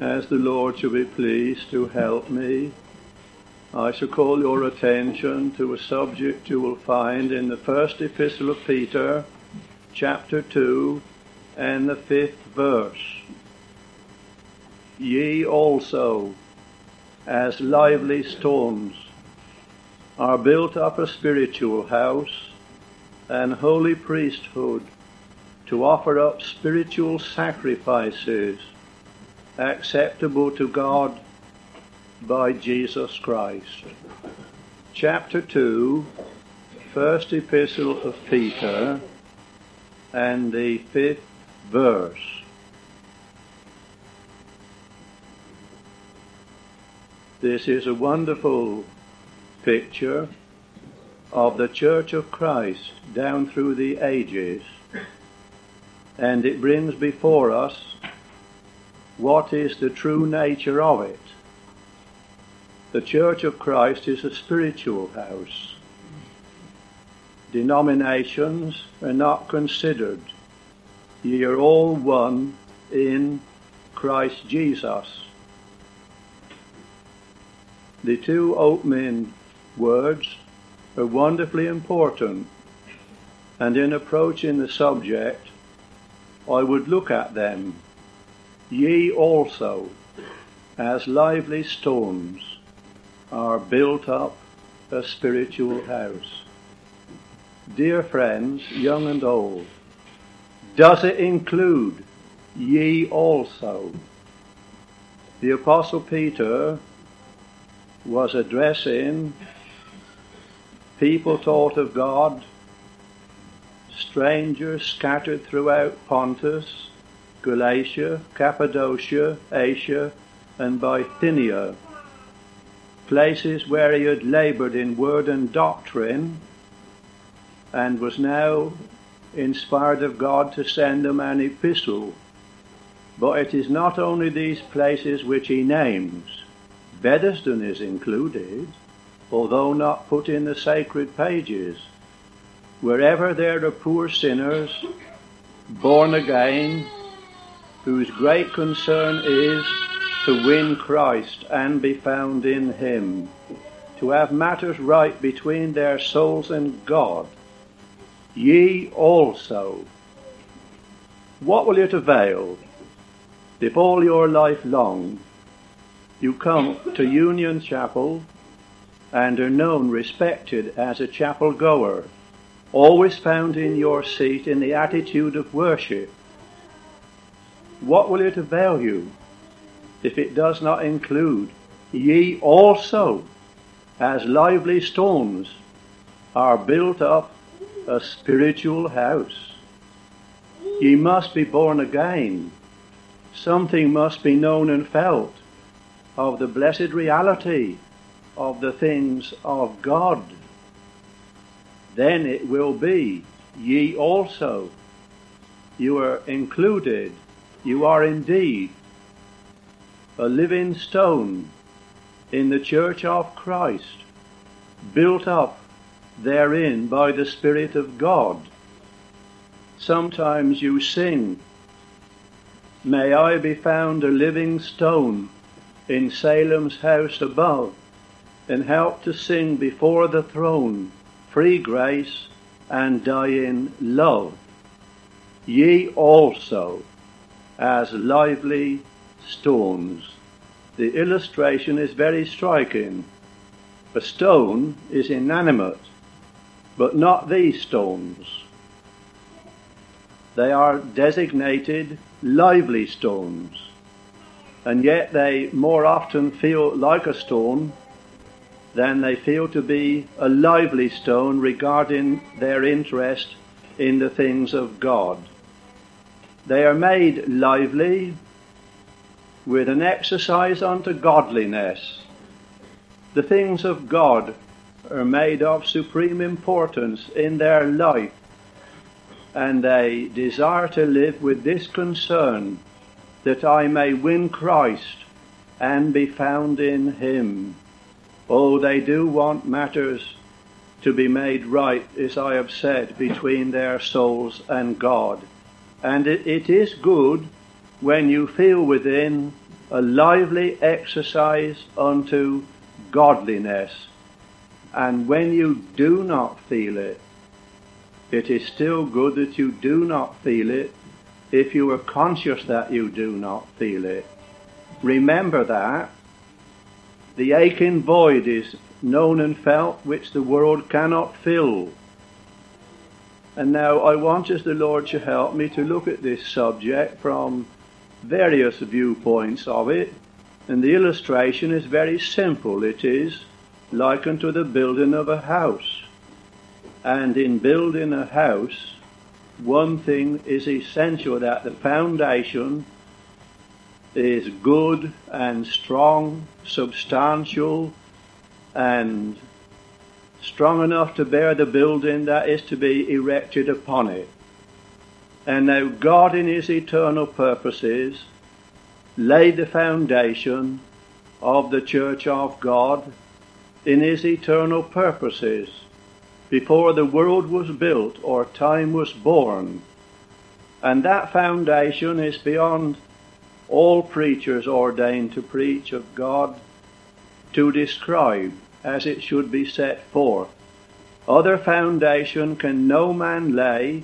As the Lord shall be pleased to help me, I shall call your attention to a subject you will find in the first epistle of Peter, chapter 2, and the 5th verse. Ye also, as lively stones, are built up a spiritual house, an holy priesthood, to offer up spiritual sacrifices acceptable to God by Jesus Christ. Chapter 2, first epistle of Peter, and the 5th verse. This is a wonderful picture of the Church of Christ down through the ages, and it brings before us what is the true nature of it. The Church of Christ is a spiritual house. Denominations are not considered. Ye are all one in Christ Jesus. The two opening words are wonderfully important, and in approaching the subject, I would look at them. Ye also, as lively stones, are built up a spiritual house. Dear friends, young and old, does it include ye also? The Apostle Peter was addressing people taught of God, strangers scattered throughout Pontus, Galatia, Cappadocia, Asia, and Bithynia, places where he had laboured in word and doctrine, and was now inspired of God to send them an epistle. But it is not only these places which he names. Beddiston is included, although not put in the sacred pages. Wherever there are poor sinners, born again, whose great concern is to win Christ and be found in him, to have matters right between their souls and God. Ye also. What will it avail if all your life long you come to Union Chapel and are known, respected as a chapel goer, always found in your seat in the attitude of worship? What will it avail you if it does not include ye also, as lively stones, are built up a spiritual house? Ye must be born again. Something must be known and felt of the blessed reality of the things of God. Then it will be ye also. You are included. You are indeed a living stone in the Church of Christ, built up therein by the Spirit of God. Sometimes you sing, "May I be found a living stone in Salem's house above, and help to sing before the throne free grace and die in love." Ye also, as lively stones. The illustration is very striking. A stone is inanimate, but not these stones. They are designated lively stones, and yet they more often feel like a stone than they feel to be a lively stone regarding their interest in the things of God. They are made lively with an exercise unto godliness. The things of God are made of supreme importance in their life, and they desire to live with this concern, that I may win Christ and be found in him. Oh, they do want matters to be made right, as I have said, between their souls and God. And it is good when you feel within a lively exercise unto godliness. And when you do not feel it, it is still good that you do not feel it if you are conscious that you do not feel it. Remember that. The aching void is known and felt which the world cannot fill. And now I want as the Lord to help me to look at this subject from various viewpoints of it. And the illustration is very simple. It is like unto the building of a house. And in building a house, one thing is essential, that the foundation is good and strong, substantial, and strong enough to bear the building that is to be erected upon it. And now God in his eternal purposes laid the foundation of the church of God in his eternal purposes before the world was built or time was born. And that foundation is beyond all preachers ordained to preach of God to describe as it should be set forth. Other foundation can no man lay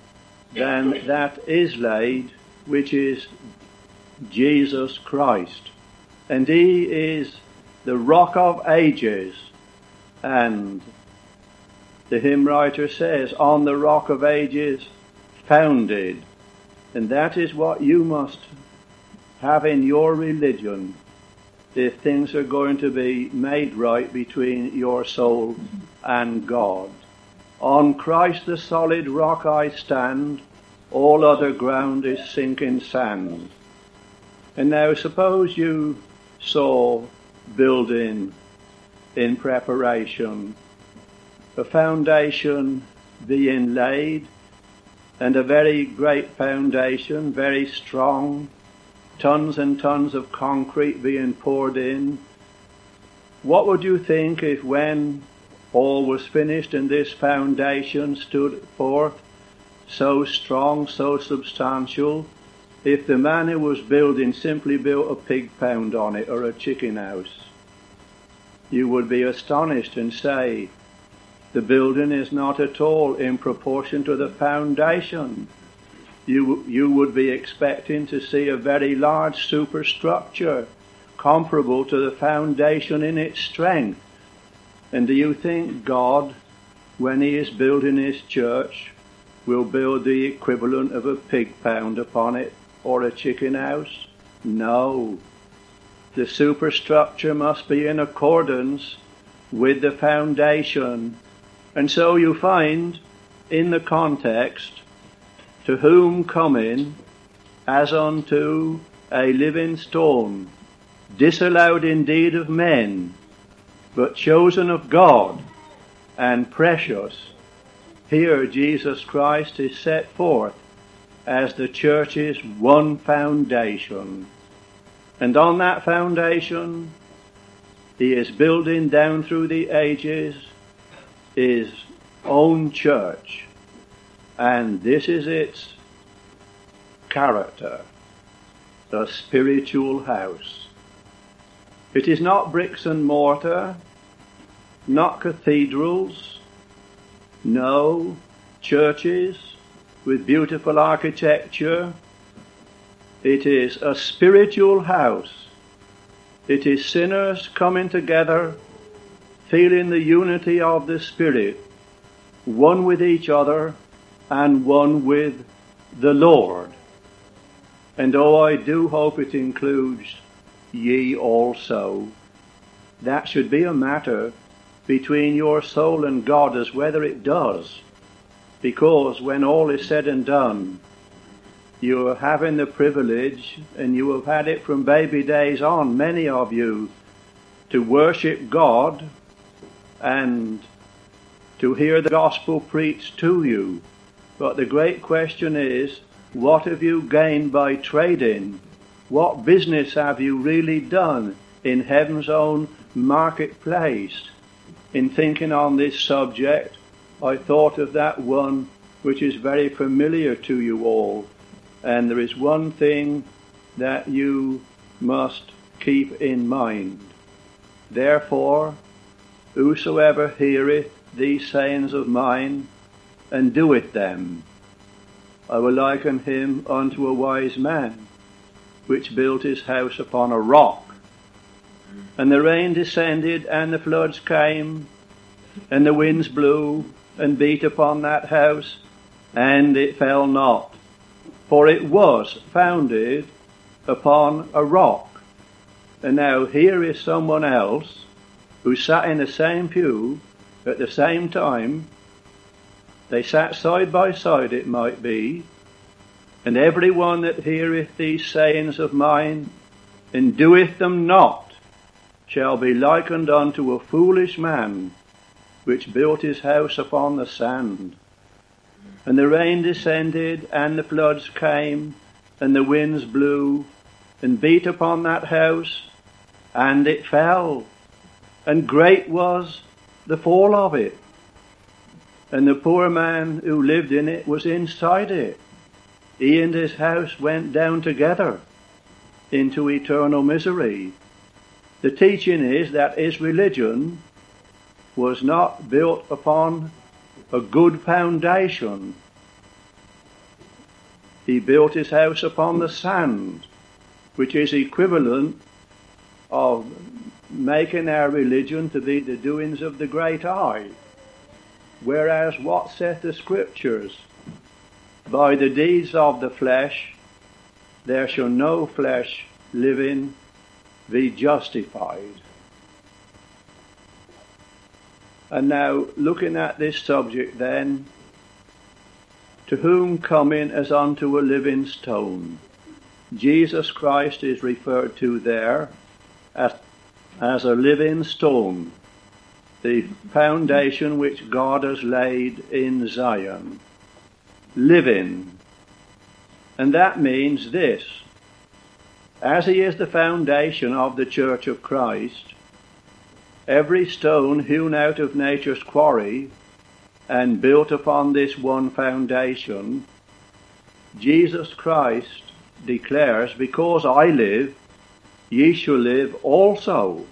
than that is laid, which is Jesus Christ. And he is the rock of ages. And the hymn writer says, on the rock of ages founded. And that is what you must have in your religion if things are going to be made right between your soul and God. On Christ the solid rock I stand, all other ground is sinking sand. And now suppose you saw building in preparation, a foundation being laid, and a very great foundation, very strong, tons and tons of concrete being poured in. What would you think if when all was finished and this foundation stood forth so strong, so substantial, if the man who was building simply built a pig pound on it or a chicken house? You would be astonished and say, the building is not at all in proportion to the foundation. You would be expecting to see a very large superstructure comparable to the foundation in its strength. And do you think God, when he is building his church, will build the equivalent of a pig pound upon it or a chicken house? No. The superstructure must be in accordance with the foundation. And so you find in the context, to whom coming as unto a living stone, disallowed indeed of men, but chosen of God and precious. Here Jesus Christ is set forth as the church's one foundation. And on that foundation he is building down through the ages his own church. And this is its character, the spiritual house. It is not bricks and mortar, not cathedrals, no, churches with beautiful architecture. It is a spiritual house. It is sinners coming together, feeling the unity of the Spirit, one with each other and one with the Lord. And I do hope it includes ye also. That should be a matter between your soul and God, as whether it does. Because when all is said and done, you are having the privilege, and you have had it from baby days on, many of you, to worship God and to hear the gospel preached to you. But the great question is, what have you gained by trading? What business have you really done in heaven's own marketplace? In thinking on this subject, I thought of that one which is very familiar to you all. And there is one thing that you must keep in mind. Therefore, whosoever heareth these sayings of mine, and doeth them, I will liken him unto a wise man, which built his house upon a rock. And the rain descended, and the floods came, and the winds blew, and beat upon that house, and it fell not, for it was founded upon a rock. And now here is someone else who sat in the same pew at the same time. They sat side by side, it might be. And every one that heareth these sayings of mine, and doeth them not, shall be likened unto a foolish man, which built his house upon the sand. And the rain descended, and the floods came, and the winds blew, and beat upon that house, and it fell. And great was the fall of it. And the poor man who lived in it was inside it. He and his house went down together into eternal misery. The teaching is that his religion was not built upon a good foundation. He built his house upon the sand, which is equivalent of making our religion to be the doings of the great I. Whereas what saith the Scriptures? By the deeds of the flesh there shall no flesh living be justified. And now, looking at this subject then, to whom coming as unto a living stone, Jesus Christ is referred to there as a living stone, the foundation which God has laid in Zion. Living. And that means this: as he is the foundation of the Church of Christ, every stone hewn out of nature's quarry and built upon this one foundation, Jesus Christ declares, because I live, ye shall live also.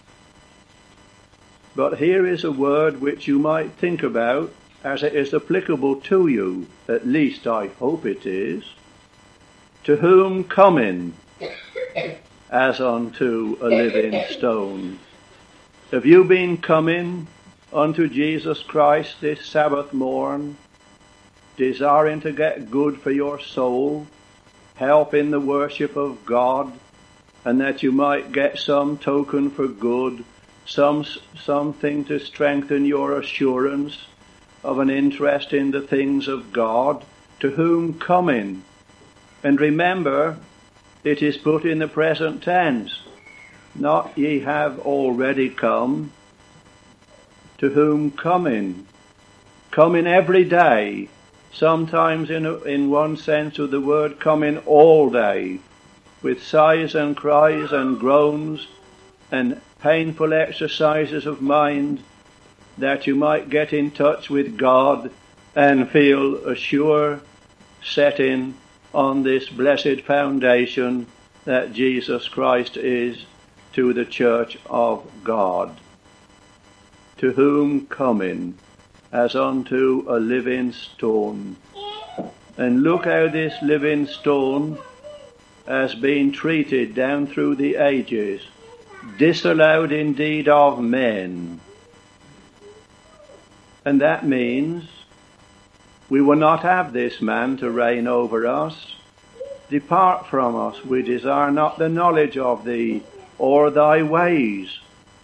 But here is a word which you might think about, as it is applicable to you, at least I hope it is. To whom coming as unto a living stone. Have you been coming unto Jesus Christ this Sabbath morn, desiring to get good for your soul, help in the worship of God, and that you might get some token for good, something to strengthen your assurance of an interest in the things of God? To whom coming? And remember, it is put in the present tense, not ye have already come. To whom coming? Coming every day, sometimes in one sense of the word, coming all day, with sighs and cries and groans and painful exercises of mind, that you might get in touch with God and feel a sure setting on this blessed foundation that Jesus Christ is to the Church of God. To whom coming as unto a living stone. And look how this living stone has been treated down through the ages, disallowed indeed of men. And that means we will not have this man to reign over us. Depart from us, we desire not the knowledge of thee, or thy ways.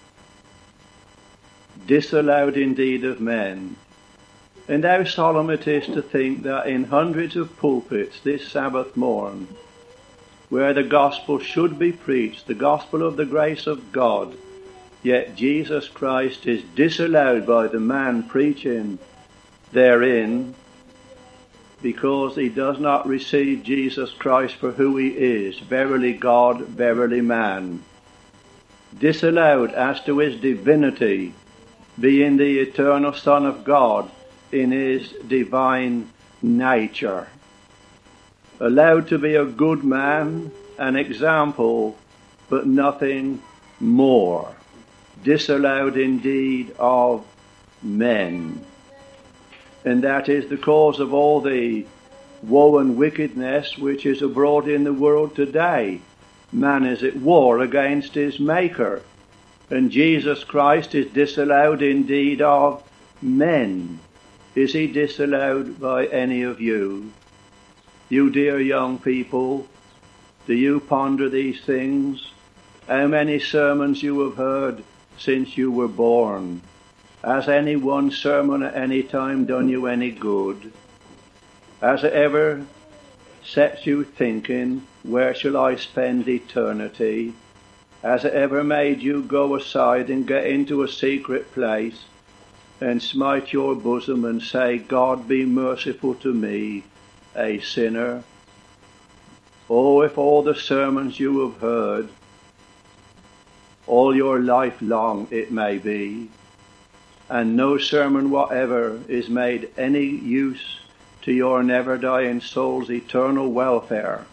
Disallowed indeed of men. And how solemn it is to think that in hundreds of pulpits this Sabbath morn, where the gospel should be preached, the gospel of the grace of God, yet Jesus Christ is disallowed by the man preaching therein, because he does not receive Jesus Christ for who he is, verily God, verily man. Disallowed as to his divinity, being the eternal Son of God in his divine nature. Allowed to be a good man, an example but nothing more. Disallowed indeed of men. And that is the cause of all the woe and wickedness which is abroad in the world today. Man is at war against his Maker. And Jesus Christ is disallowed indeed of men. Is he disallowed by any of you? You dear young people, do you ponder these things? How many sermons you have heard since you were born? Has any one sermon at any time done you any good? Has it ever set you thinking, where shall I spend eternity? Has it ever made you go aside and get into a secret place and smite your bosom and say, God be merciful to me, a sinner? Oh, if all the sermons you have heard, all your life long it may be, and no sermon whatever is made any use to your never-dying soul's eternal welfare.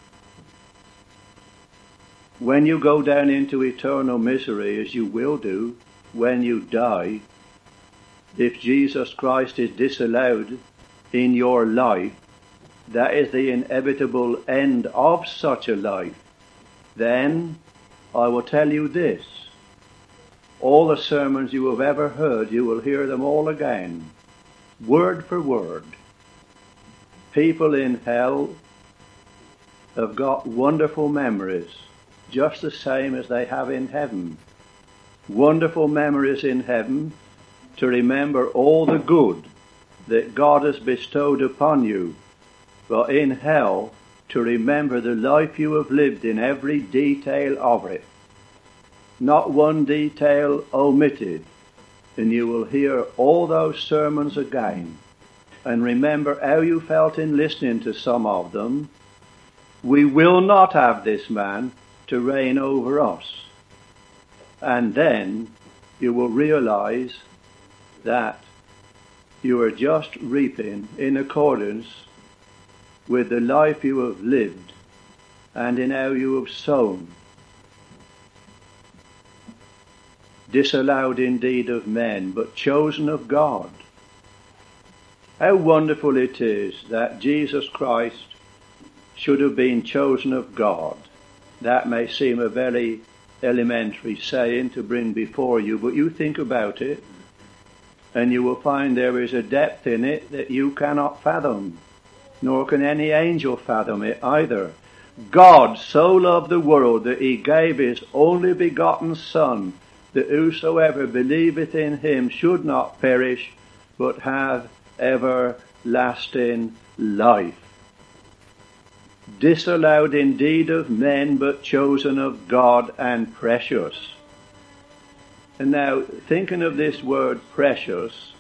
When you go down into eternal misery, as you will do when you die, if Jesus Christ is disallowed in your life, that is the inevitable end of such a life, then I will tell you this. All the sermons you have ever heard, you will hear them all again, word for word. People in hell have got wonderful memories, just the same as they have in heaven. Wonderful memories in heaven to remember all the good that God has bestowed upon you, but in hell to remember the life you have lived in every detail of it. Not one detail omitted, and you will hear all those sermons again and remember how you felt in listening to some of them. We will not have this man to reign over us. And then you will realize that you are just reaping in accordance with the life you have lived and in how you have sown. Disallowed indeed of men, but chosen of God. How wonderful it is that Jesus Christ should have been chosen of God. That may seem a very elementary saying to bring before you, but you think about it, and you will find there is a depth in it that you cannot fathom, nor can any angel fathom it either. God so loved the world that he gave his only begotten Son, that whosoever believeth in him should not perish, but have everlasting life. Disallowed indeed of men, but chosen of God and precious. And now, thinking of this word precious,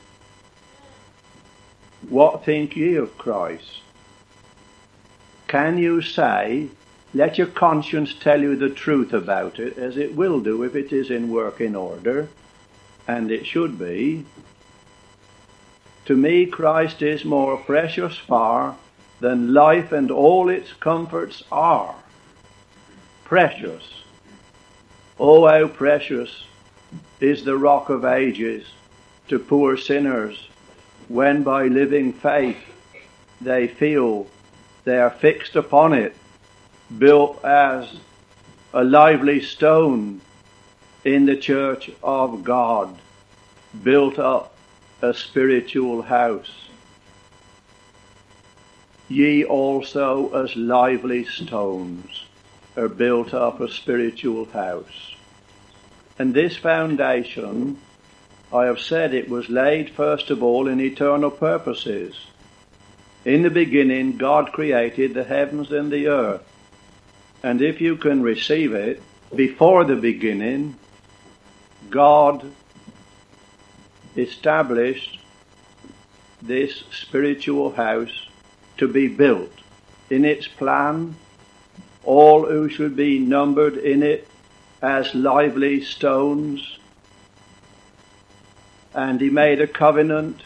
what think ye of Christ? Can you say, let your conscience tell you the truth about it, as it will do if it is in working order, and it should be. To me Christ is more precious far than life and all its comforts are. Precious. Oh, how precious is the Rock of Ages to poor sinners when by living faith they feel they are fixed upon it, built as a lively stone in the church of God, built up a spiritual house. Ye also as lively stones are built up a spiritual house. And this foundation, I have said, it was laid first of all in eternal purposes. In the beginning, God created the heavens and the earth. And if you can receive it, before the beginning, God established this spiritual house to be built. In its plan, all who should be numbered in it as lively stones. And he made a covenant,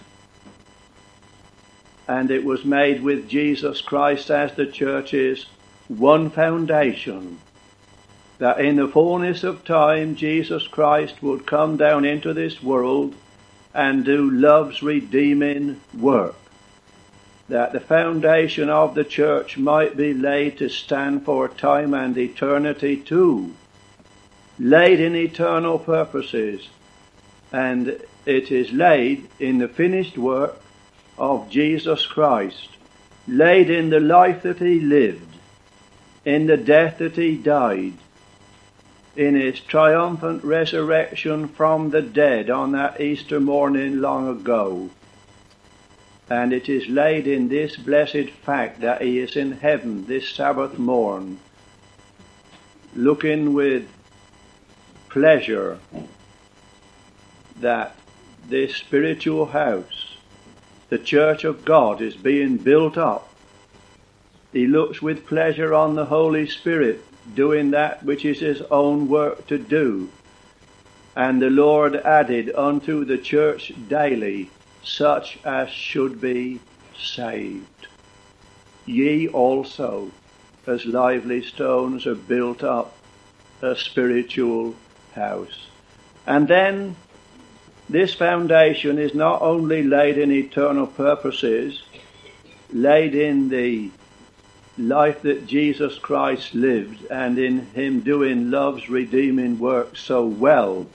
and it was made with Jesus Christ as the church is one foundation. that in the fullness of time Jesus Christ would come down into this world and do love's redeeming work, that the foundation of the church might be laid to stand for time and eternity too, laid in eternal purposes, and it is laid in the finished work of Jesus Christ, laid in the life that he lived, in the death that he died, in his triumphant resurrection from the dead on that Easter morning long ago. And it is laid in this blessed fact that he is in heaven this Sabbath morn, looking with pleasure that this spiritual house, the church of God, is being built up. He looks with pleasure on the Holy Spirit doing that which is his own work to do. And the Lord added unto the church daily such as should be saved. Ye also, as lively stones, are built up a spiritual house. And then this foundation is not only laid in eternal purposes, laid in the life that Jesus Christ lived and in him doing love's redeeming work so well.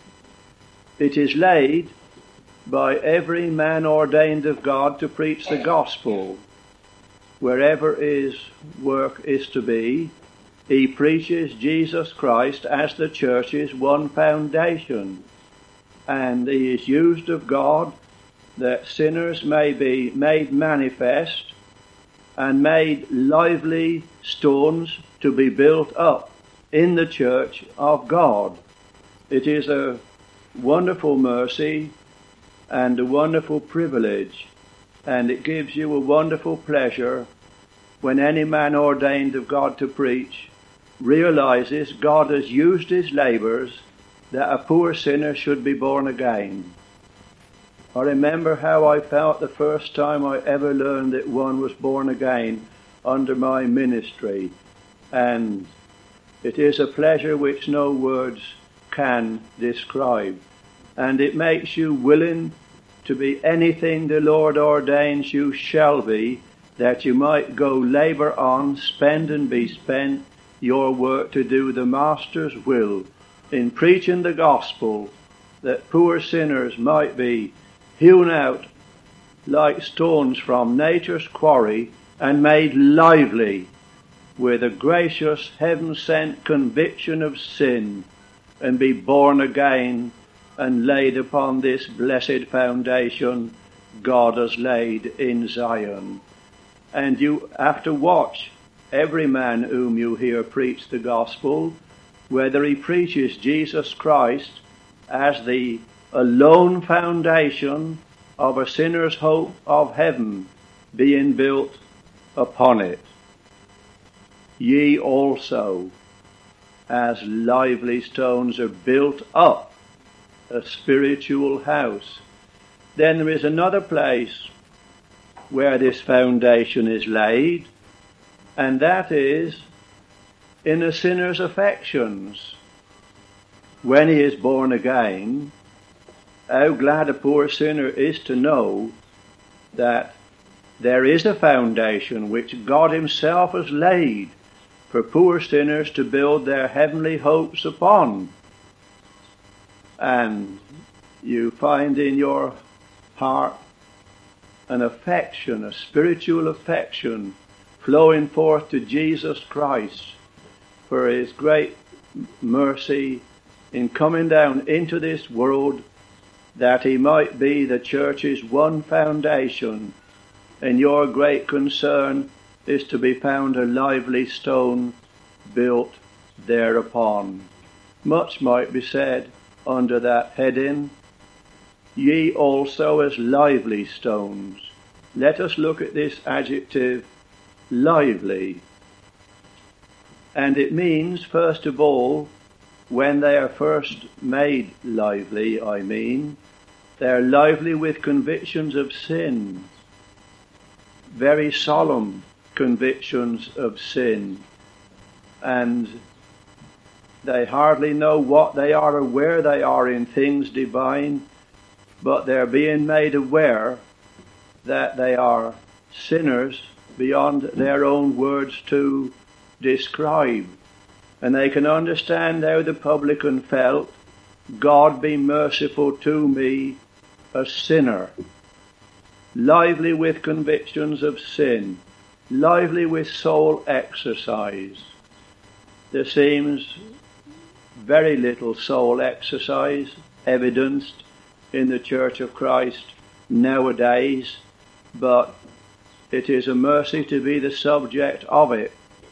It is laid by every man ordained of God to preach the gospel. Wherever his work is to be, he preaches Jesus Christ as the church's one foundation. And he is used of God that sinners may be made manifest and made lively stones to be built up in the church of God. It is a wonderful mercy and a wonderful privilege, and it gives you a wonderful pleasure when any man ordained of God to preach realizes God has used his labors that a poor sinner should be born again. I remember how I felt the first time I ever learned that one was born again under my ministry, and it is a pleasure which no words can describe, and it makes you willing to be anything the Lord ordains you shall be, that you might go labor on, spend and be spent your work to do the Master's will in preaching the gospel, that poor sinners might be hewn out like stones from nature's quarry and made lively with a gracious heaven-sent conviction of sin, and be born again and laid upon this blessed foundation God has laid in Zion. And you have to watch every man whom you hear preach the gospel, whether he preaches Jesus Christ as the alone foundation of a sinner's hope of heaven being built upon it. Ye also, as lively stones, are built up a spiritual house. Then there is another place where this foundation is laid, and that is in a sinner's affections. When he is born again, how glad a poor sinner is to know that there is a foundation which God himself has laid for poor sinners to build their heavenly hopes upon. And you find in your heart an affection, a spiritual affection flowing forth to Jesus Christ for his great mercy in coming down into this world that he might be the church's one foundation, and your great concern is to be found a lively stone built thereupon. Much might be said under that heading. Ye also as lively stones. Let us look at this adjective, lively. And it means, first of all, when they are first made lively, they are lively with convictions of sin, very solemn convictions of sin, and They hardly know what they are or where they are in things divine, but they're being made aware that they are sinners beyond their own words to describe. And they can understand how the publican felt, God be merciful to me, a sinner. Lively with convictions of sin, lively with soul exercise. There seems very little soul exercise evidenced in the Church of Christ nowadays, but it is a mercy to be the subject of it.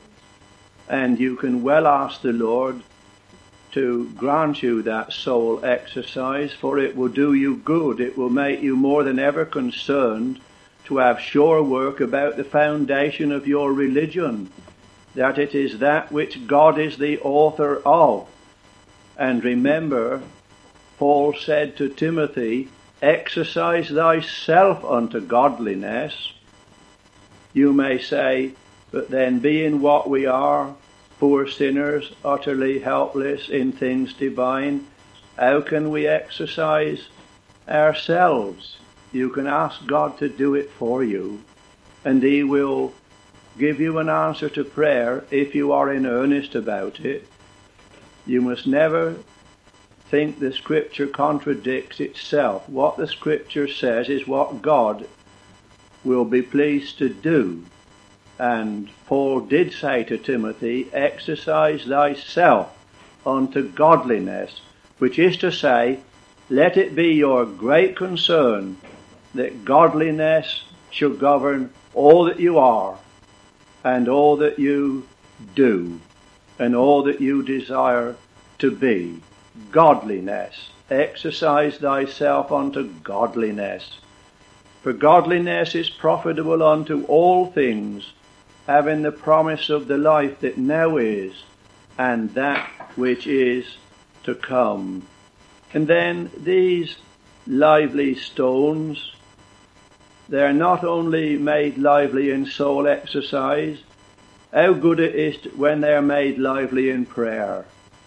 And you can well ask the Lord to grant you that soul exercise, for it will do you good. It will make you more than ever concerned to have sure work about the foundation of your religion, that it is that which God is the author of. And remember, Paul said to Timothy, exercise thyself unto godliness. You may say, but then being what we are, poor sinners, utterly helpless in things divine, how can we exercise ourselves? You can ask God to do it for you, and He will give you an answer to prayer if you are in earnest about it. You must never think the Scripture contradicts itself. What the Scripture says is what God will be pleased to do. And Paul did say to Timothy, exercise thyself unto godliness, which is to say, let it be your great concern that godliness shall govern all that you are, and all that you do, and all that you desire to be. Godliness. Exercise thyself unto godliness. For godliness is profitable unto all things, having the promise of the life that now is, and that which is to come. And then these lively stones, they're not only made lively in soul exercise, how good it is when they're made lively in prayer.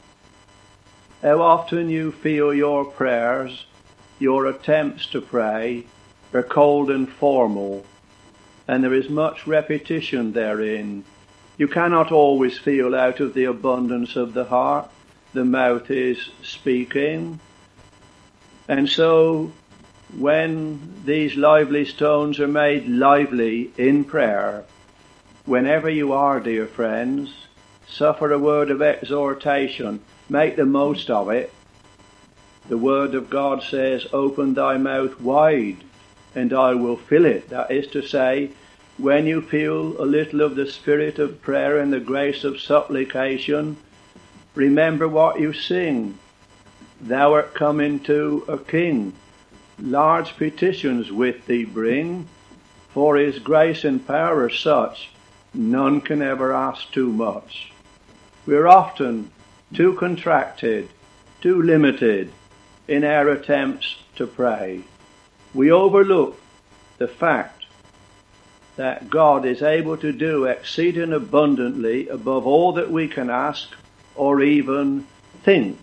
How often you feel your prayers, your attempts to pray, are cold and formal, and there is much repetition therein. You cannot always feel out of the abundance of the heart. The mouth is speaking. And so, when these lively stones are made lively in prayer, whenever you are, dear friends, suffer a word of exhortation. Make the most of it. The Word of God says, open thy mouth wide, and I will fill it. That is to say, when you feel a little of the spirit of prayer and the grace of supplication, remember what you sing. Thou art come into a king. Large petitions with thee bring, for his grace and power are such, none can ever ask too much. We're often too contracted, too limited in our attempts to pray. We overlook the fact that God is able to do exceeding abundantly above all that we can ask or even think.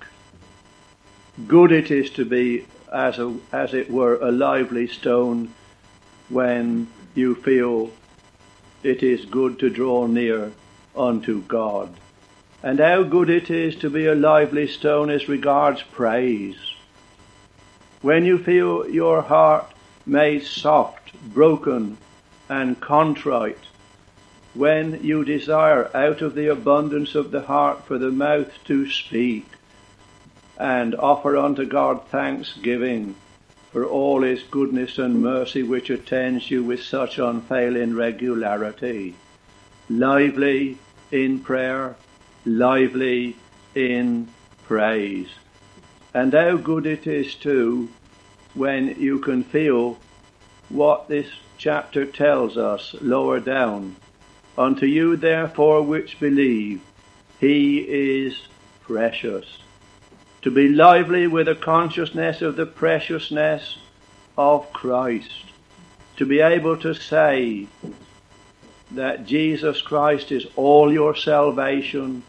Good it is to be, as it were, a lively stone when you feel it is good to draw near unto God. And how good it is to be a lively stone as regards praise. When you feel your heart made soft, broken, and contrite, when you desire out of the abundance of the heart for the mouth to speak, and offer unto God thanksgiving for all his goodness and mercy which attends you with such unfailing regularity. Lively in prayer, lively in praise. And how good it is too when you can feel what this chapter tells us lower down. Unto you therefore which believe, he is precious. To be lively with a consciousness of the preciousness of Christ. To be able to say that Jesus Christ is all your salvation,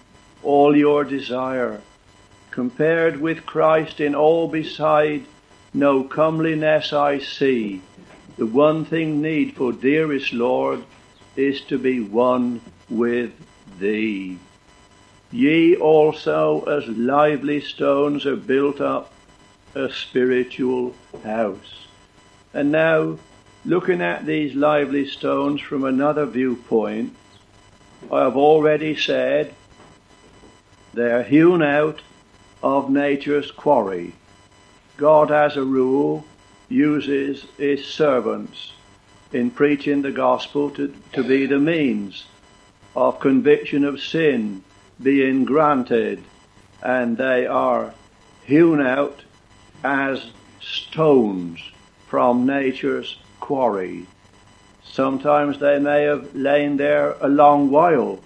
all your desire. Compared with Christ in all beside, no comeliness I see. The one thing needful, dearest Lord, is to be one with thee. Ye also as lively stones are built up a spiritual house. And now, looking at these lively stones from another viewpoint, I have already said they are hewn out of nature's quarry. God, as a rule, uses his servants in preaching the gospel to be the means of conviction of sin being granted, and they are hewn out as stones from nature's quarry. Sometimes they may have lain there a long while,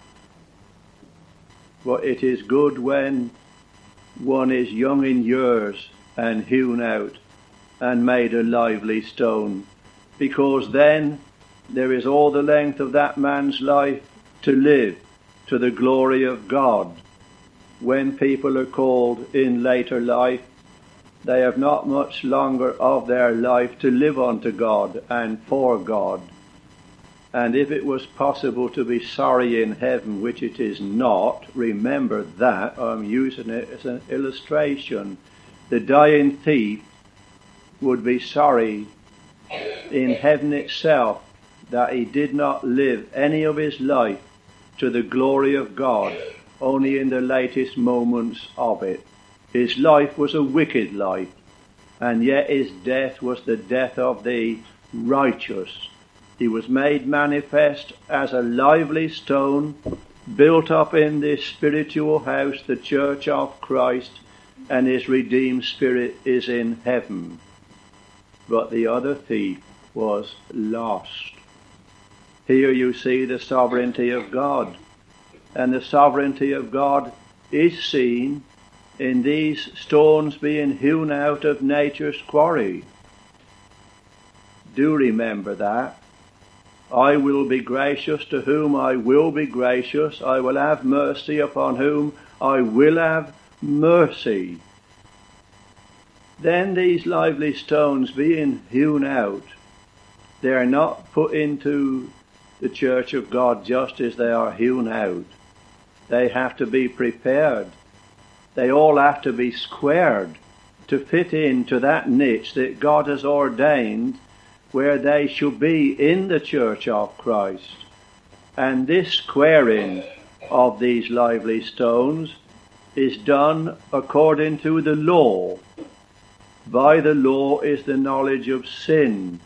but it is good when one is young in years and hewn out and made a lively stone, because then there is all the length of that man's life to live to the glory of God. When people are called in later life, they have not much longer of their life to live unto God and for God. And if it was possible to be sorry in heaven, which it is not, remember that. I'm using it as an illustration. The dying thief would be sorry in heaven itself that he did not live any of his life to the glory of God, only in the latest moments of it. His life was a wicked life, and yet his death was the death of the righteous. He was made manifest as a lively stone, built up in this spiritual house, the church of Christ, and his redeemed spirit is in heaven. But the other thief was lost. Here you see the sovereignty of God, and the sovereignty of God is seen in these stones being hewn out of nature's quarry. Do remember that. I will be gracious to whom I will be gracious. I will have mercy upon whom I will have mercy. Then these lively stones being hewn out, they are not put into the church of God just as they are hewn out. They have to be prepared. They all have to be squared to fit into that niche that God has ordained where they should be in the church of Christ. And this squaring of these lively stones is done according to the law. By the law is the knowledge of sin.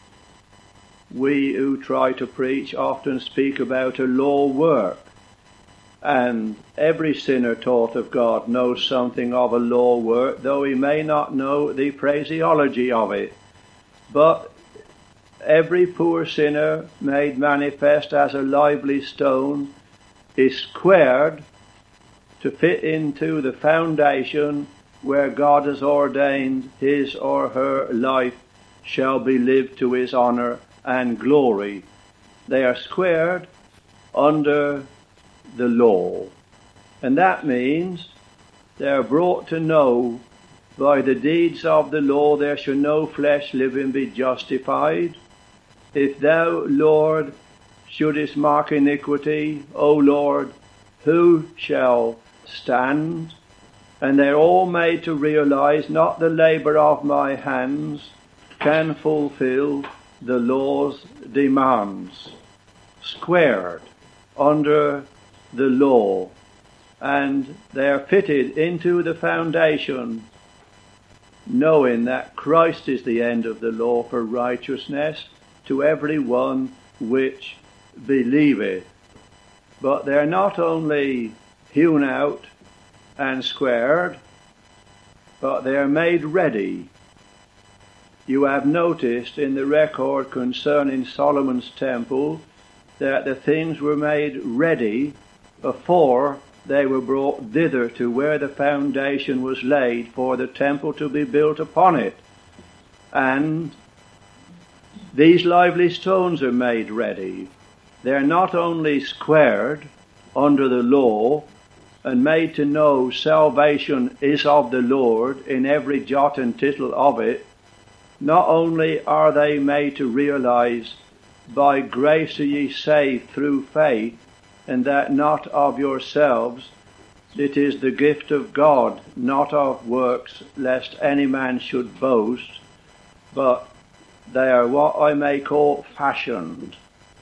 We who try to preach often speak about a law work, and every sinner taught of God knows something of a law work, though he may not know the phraseology of it. But every poor sinner made manifest as a lively stone is squared to fit into the foundation where God has ordained his or her life shall be lived to his honor and glory. They are squared under the law. And that means they are brought to know by the deeds of the law there shall no flesh living be justified. If thou, Lord, shouldest mark iniquity, O Lord, who shall stand? And they're all made to realize not the labor of my hands can fulfill the law's demands. Squared under the law, and they are fitted into the foundation, knowing that Christ is the end of the law for righteousness to every one which believeth. But they're not only hewn out and squared, but they are made ready. You have noticed in the record concerning Solomon's temple that the things were made ready before they were brought thither to where the foundation was laid for the temple to be built upon it. And these lively stones are made ready. They're not only squared under the law, and made to know salvation is of the Lord in every jot and tittle of it, not only are they made to realize, by grace are ye saved through faith, and that not of yourselves, it is the gift of God, not of works, lest any man should boast, but they are what I may call fashioned.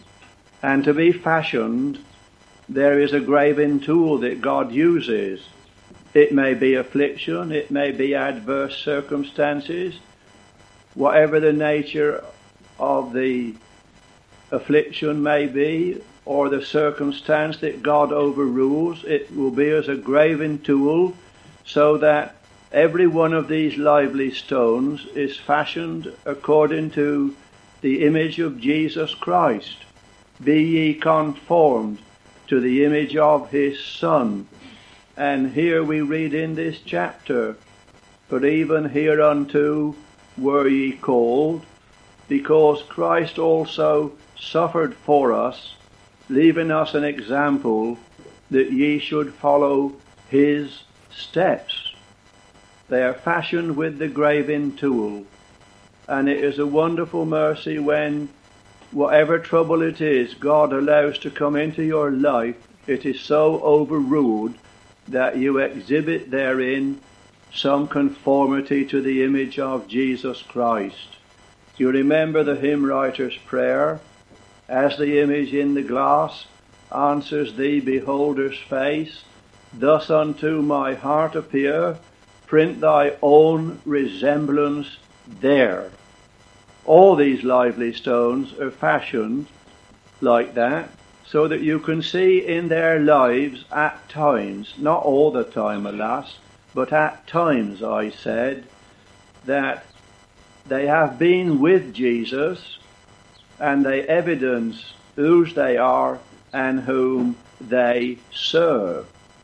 And to be fashioned, there is a graving tool that God uses. It may be affliction, it may be adverse circumstances. Whatever the nature of the affliction may be, or the circumstance that God overrules, it will be as a graving tool, so that every one of these lively stones is fashioned according to the image of Jesus Christ. Be ye conformed to the image of his Son. And here we read in this chapter, for even hereunto were ye called, because Christ also suffered for us, leaving us an example that ye should follow his steps. They are fashioned with the graving tool, and it is a wonderful mercy when whatever trouble it is God allows to come into your life, it is so overruled that you exhibit therein some conformity to the image of Jesus Christ. You remember the hymn writer's prayer, as the image in the glass answers the beholder's face, thus unto my heart appear, print thy own resemblance there. All these lively stones are fashioned like that, so that you can see in their lives at times, not all the time, alas, but at times, I said, that they have been with Jesus, and they evidence whose they are and whom they serve.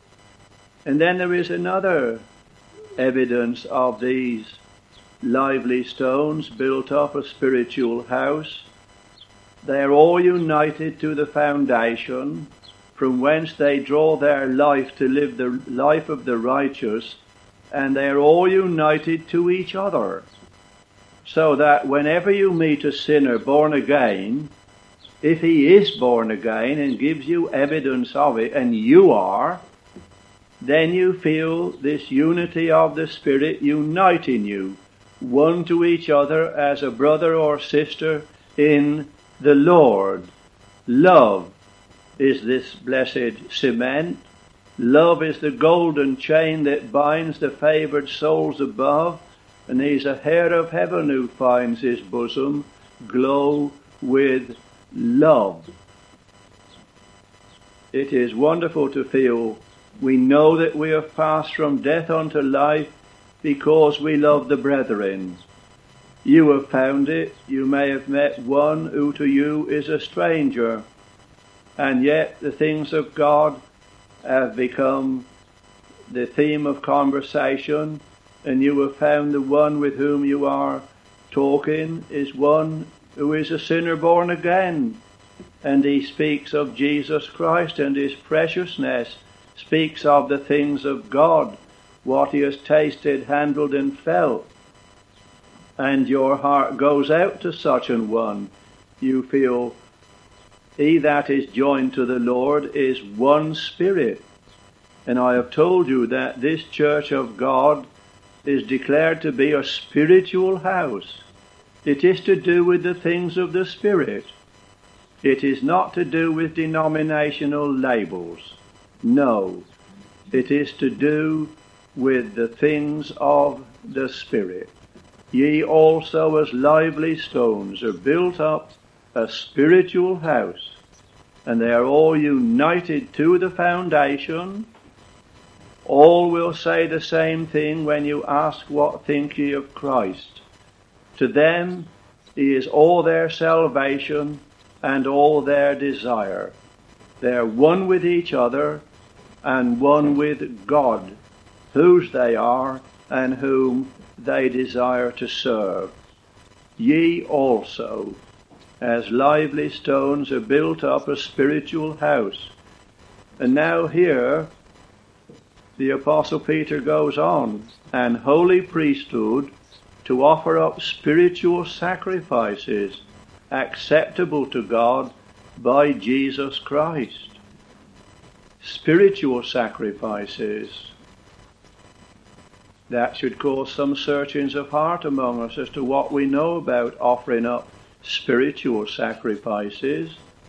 And then there is another evidence of these lively stones built up a spiritual house. They are all united to the foundation, from whence they draw their life to live the life of the righteous, and they are all united to each other. So that whenever you meet a sinner born again, if he is born again and gives you evidence of it, and you are, then you feel this unity of the Spirit uniting you, one to each other as a brother or sister in the Lord. Love is this blessed cement. Love is the golden chain that binds the favoured souls above, and he's a heir of heaven who finds his bosom glow with love. It is wonderful to feel we know that we have passed from death unto life because we love the brethren. You have found it. You may have met one who to you is a stranger, and yet the things of God have become the theme of conversation, and you have found the one with whom you are talking is one who is a sinner born again, and he speaks of Jesus Christ and his preciousness, speaks of the things of God, what he has tasted, handled and felt, and your heart goes out to such an one. You feel he that is joined to the Lord is one spirit. And I have told you that this church of God is declared to be a spiritual house. It is to do with the things of the Spirit. It is not to do with denominational labels. No, it is to do with the things of the Spirit. Ye also as lively stones are built up a spiritual house, and they are all united to the foundation. All will say the same thing when you ask, what think ye of Christ? To them he is all their salvation and all their desire. They are one with each other and one with God, whose they are and whom they desire to serve. Ye also, as lively stones, are built up a spiritual house. And now here the Apostle Peter goes on, "and holy priesthood, to offer up spiritual sacrifices acceptable to God by Jesus Christ." Spiritual sacrifices. That should cause some searchings of heart among us as to what we know about offering up spiritual sacrifices.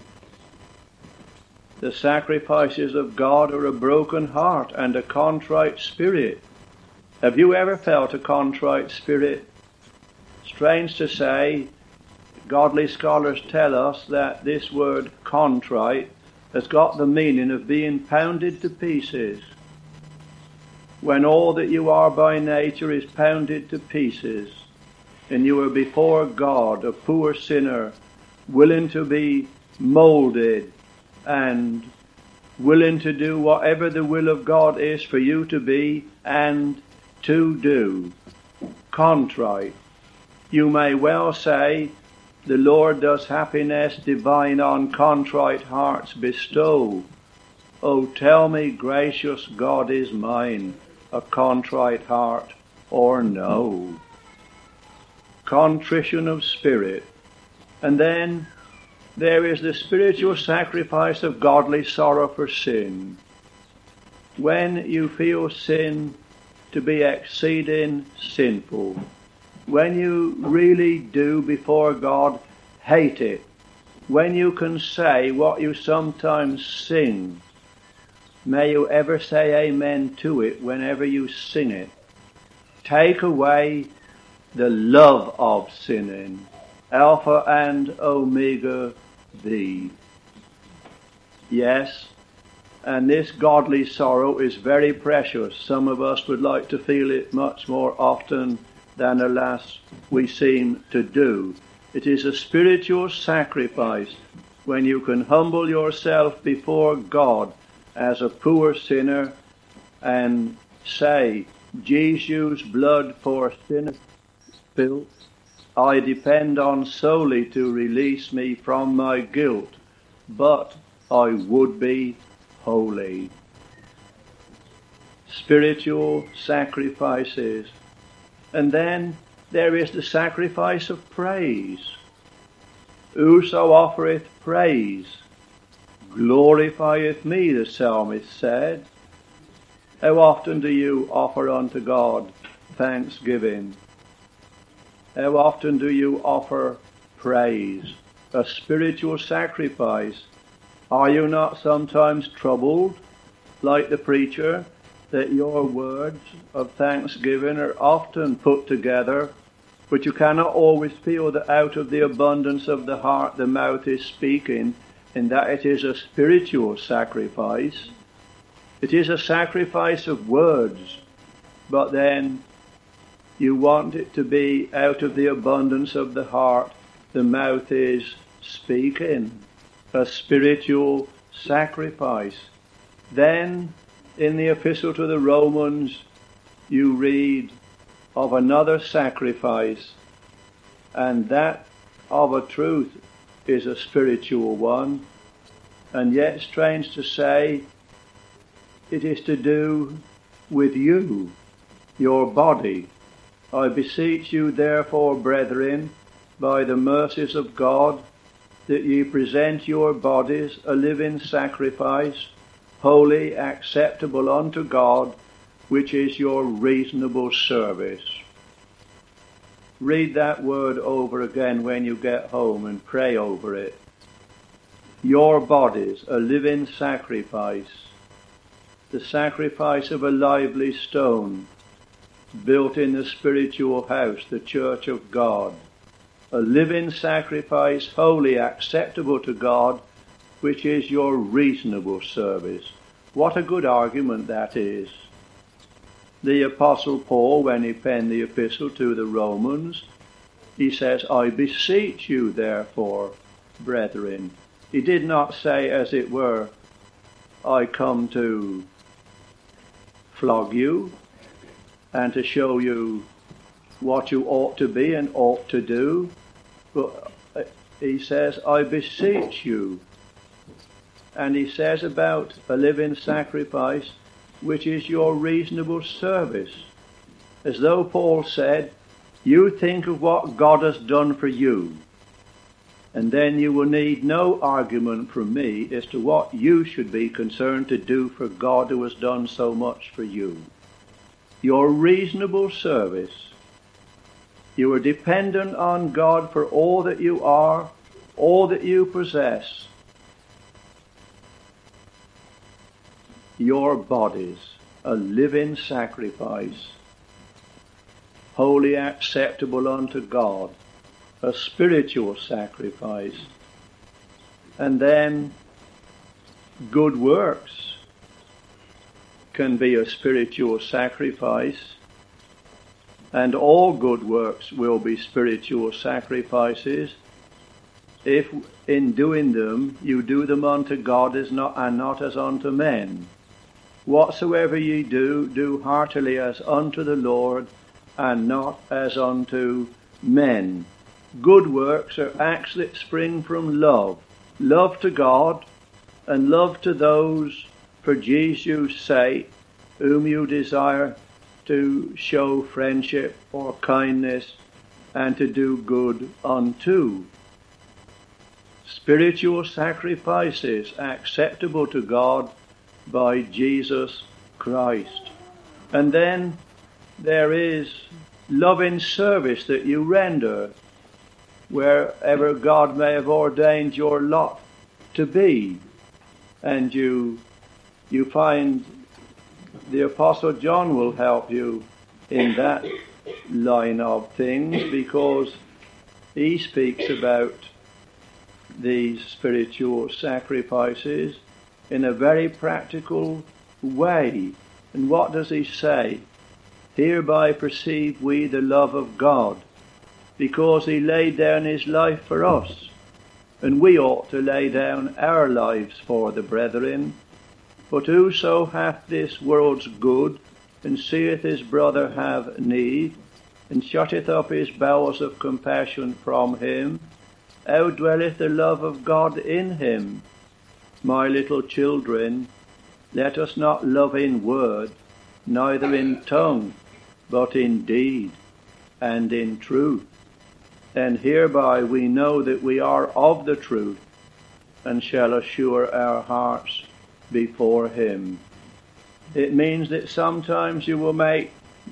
The sacrifices of God are a broken heart and a contrite spirit. Have you ever felt a contrite spirit? Strange to say, godly scholars tell us that this word contrite has got the meaning of being pounded to pieces. When all that you are by nature is pounded to pieces, and you are before God, a poor sinner, willing to be molded and willing to do whatever the will of God is for you to be and to do. Contrite. You may well say, "The Lord does happiness divine on contrite hearts bestow. Oh, tell me, gracious God, is mine a contrite heart or no?" Contrition of spirit. And then there is the spiritual sacrifice of godly sorrow for sin. When you feel sin to be exceeding sinful, when you really do before God hate it, when you can say what you sometimes sing, may you ever say amen to it whenever you sing it. Take away the love of sinning. Alpha and Omega thee. Yes, and this godly sorrow is very precious. Some of us would like to feel it much more often than, alas, we seem to do. It is a spiritual sacrifice when you can humble yourself before God as a poor sinner and say, "Jesus' blood for sinners spilt. I depend on solely to release me from my guilt, but I would be holy." Spiritual sacrifices. And then there is the sacrifice of praise. "Whoso offereth praise glorifieth me," the psalmist said. How often do you offer unto God thanksgiving? How often do you offer praise, a spiritual sacrifice? Are you not sometimes troubled, like the preacher, that your words of thanksgiving are often put together, but you cannot always feel that out of the abundance of the heart the mouth is speaking, and that it is a spiritual sacrifice? It is a sacrifice of words, but then you want it to be out of the abundance of the heart the mouth is speaking. A spiritual sacrifice. Then, in the epistle to the Romans, you read of another sacrifice, and that of a truth is a spiritual one. And yet, strange to say, it is to do with you, your body. "I beseech you therefore, brethren, by the mercies of God, that ye present your bodies a living sacrifice, holy, acceptable unto God, which is your reasonable service." Read that word over again when you get home and pray over it. Your bodies, a living sacrifice, the sacrifice of a lively stone, built in the spiritual house, the church of God. A living sacrifice, holy, acceptable to God, which is your reasonable service. What a good argument that is. The Apostle Paul, when he penned the epistle to the Romans, he says, "I beseech you therefore, brethren." He did not say, as it were, "I come to flog you and to show you what you ought to be and ought to do." But he says, "I beseech you." And he says about a living sacrifice, which is your reasonable service. As though Paul said, you think of what God has done for you, and then you will need no argument from me as to what you should be concerned to do for God who has done so much for you. Your reasonable service. You are dependent on God for all that you are, all that you possess. Your bodies, a living sacrifice, wholly acceptable unto God, a spiritual sacrifice. And then good works can be a spiritual sacrifice, and all good works will be spiritual sacrifices if in doing them you do them unto God and not as unto men. Whatsoever ye do, do heartily as unto the Lord, and not as unto men. Good works are acts that spring from love. Love to God, and love to those for Jesus' sake, whom you desire to show friendship or kindness and to do good unto. Spiritual sacrifices acceptable to God by Jesus Christ. And then there is loving service that you render wherever God may have ordained your lot to be. And you find the Apostle John will help you in that line of things, because he speaks about these spiritual sacrifices in a very practical way. And what does he say? Hereby perceive we the love of God, because he laid down his life for us, and we ought to lay down our lives for the brethren. But whoso hath this world's good, and seeth his brother have need, and shutteth up his bowels of compassion from him, how dwelleth the love of God in him? My little children, let us not love in word, neither in tongue, but in deed and in truth. And hereby we know that we are of the truth, and shall assure our hearts before him. It means that sometimes you will make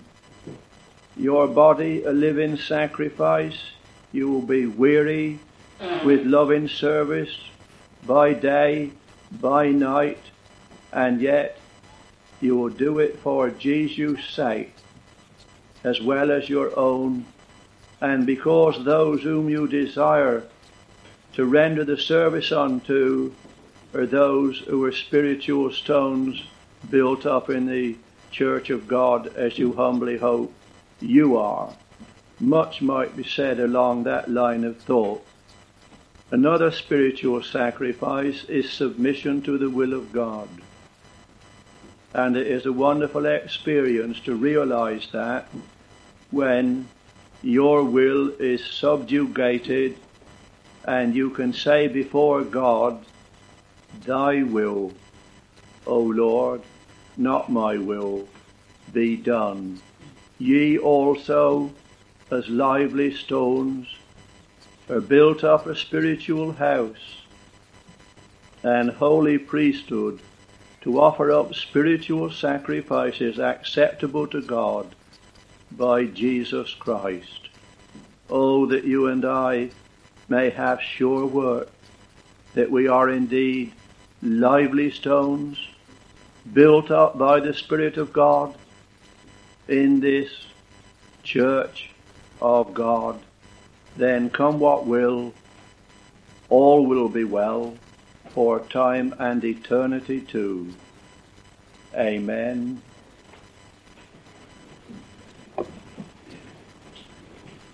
your body a living sacrifice. You will be weary with loving service by day, by night, and yet you will do it for Jesus' sake as well as your own, and because those whom you desire to render the service unto are those who are spiritual stones built up in the church of God, as you humbly hope you are. Much might be said along that line of thought. Another spiritual sacrifice is submission to the will of God. And it is a wonderful experience to realize that when your will is subjugated and you can say before God, thy will, O Lord, not my will, be done. Ye also, as lively stones, are built up a spiritual house and holy priesthood to offer up spiritual sacrifices acceptable to God by Jesus Christ. Oh, that you and I may have sure work that we are indeed lively stones built up by the Spirit of God in this church of God. Then come what will, all will be well for time and eternity too. Amen.